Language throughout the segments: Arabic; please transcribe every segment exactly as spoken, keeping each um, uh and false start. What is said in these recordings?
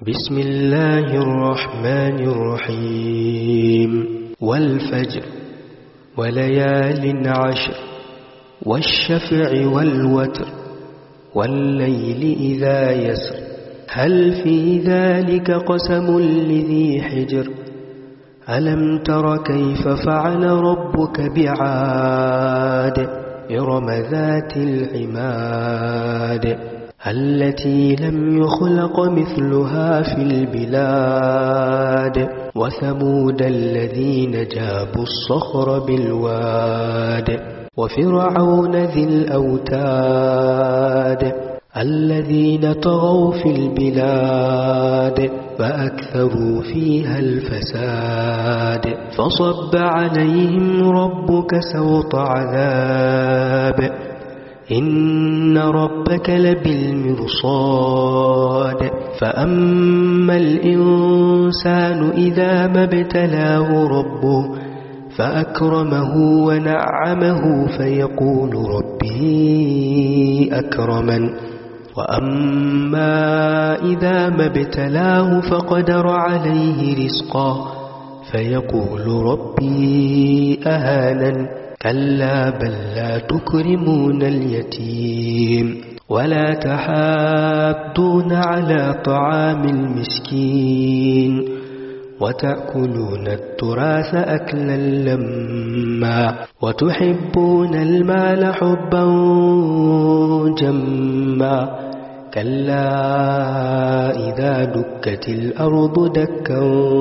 بسم الله الرحمن الرحيم والفجر وليال عشر والشفع والوتر والليل إذا يسر هل في ذلك قسم لذي حجر ألم تر كيف فعل ربك بعاد إرم ذات العماد التي لم يخلق مثلها في البلاد وثمود الذين جابوا الصخر بالواد وفرعون ذي الأوتاد الذين طغوا في البلاد فأكثروا فيها الفساد فصب عليهم ربك سوط عذاب إن ربك لبالمرصاد فأما الإنسان إذا ما ابتلاه ربه فأكرمه ونعمه فيقول ربي أكرمن وأما إذا ما ابتلاه فقدر عليه رزقه فيقول ربي أهانن كلا بل لا تكرمون اليتيم ولا تحاضون على طعام المسكين وتأكلون التراث أكلا لما وتحبون المال حبا جما كلا إذا دكت الأرض دكا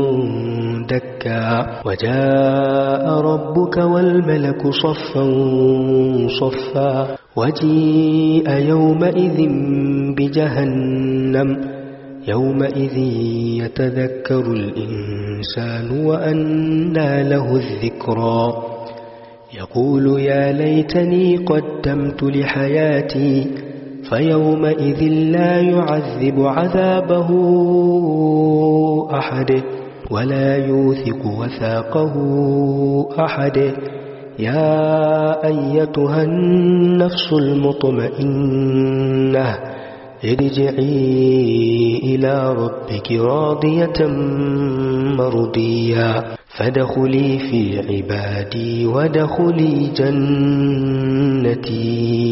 دكا وجاء ربك والملك صفا صفا وجيء يومئذ بجهنم يومئذ يتذكر الإنسان وأنى له الذكرى يقول يا ليتني قدمت لحياتي فيومئذ لا يعذب عذابه أحد ولا يوثق وثاقه أحد يا أيتها النفس المطمئنة ارجعي إلى ربك راضية مرضية فادخلي في عبادي وادخلي جنتي.